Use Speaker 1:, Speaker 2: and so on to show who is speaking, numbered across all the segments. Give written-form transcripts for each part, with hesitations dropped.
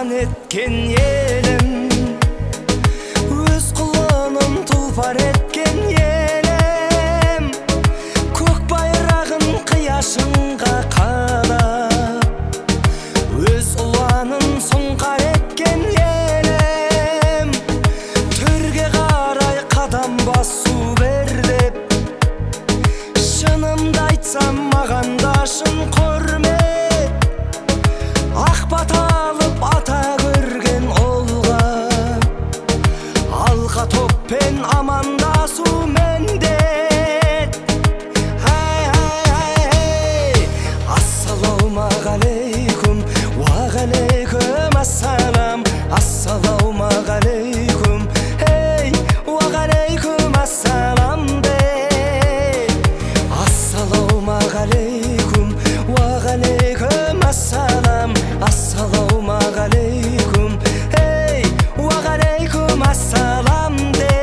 Speaker 1: жан еткен елім, өз құлыным тұлпар еткен елім, көк байрағын қияшынға қадап, өз ұланын сұңқар еткен елім, төрге қарай қадам басу бер деп, шынымды айтсам маған да шын құрмет, ақ бата алып ата көрген олға, алқа топпен амандасу міндет. Ассалаумағалейкум, уағалейкум ассалам, ассалаумағалейкум, уағалейкум ассалам де. Ассалаумағалейкум, уағалейкум ассалам, ассалаумағалейкум, уағалейкум ассалам де.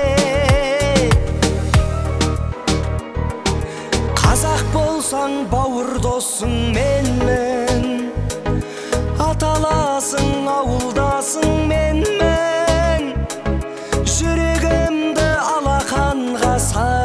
Speaker 1: Қазақ болсаң бауыр досың менмен, аталасың ауылдасың менмен, жүрегімді алақанға сай